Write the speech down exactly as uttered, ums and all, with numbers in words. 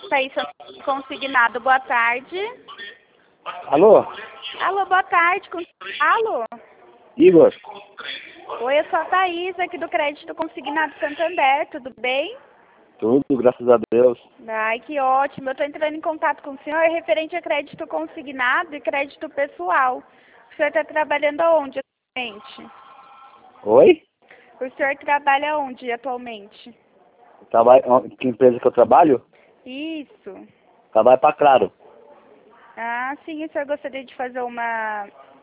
Thaís Consignado, boa tarde. Alô? Alô, boa tarde. Com... Alô? Igor? Oi, eu sou a Thaís, aqui do Crédito Consignado Santander, tudo bem? Tudo, graças a Deus. Ai, que ótimo. Eu estou entrando em contato com o senhor referente a crédito consignado e crédito pessoal. O senhor está trabalhando aonde atualmente? Oi? O senhor trabalha onde atualmente? Trabalho, que empresa que eu trabalho? Isso. Trabalho pra Claro. Ah, sim, o senhor gostaria de fazer uma